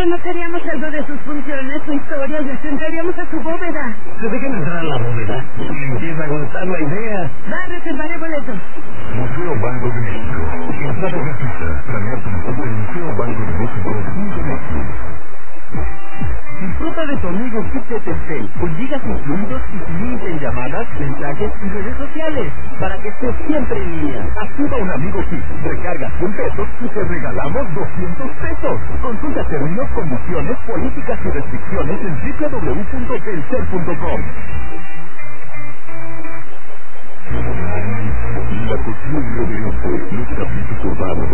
haríamos algo de sus funciones, su historia, y las entraríamos a su bóveda. ¿Se dejan entrar a la bóveda? Me empieza a gustar la idea. Va, reservaré boletos. Museo Banco de México. Entrada gratuita. Planear tu visita en museobancodemexico.com. Disfruta de tu amigo Kit de Telcel, con gigas incluidos y sin límite en llamadas, mensajes y redes sociales, para que estés siempre en línea. Activa un amigo Kit, recarga 100 pesos y te regalamos 200 pesos. Consulta términos, condiciones, políticas y restricciones en www.telcel.com. La costumbre de los capítulos urbanos.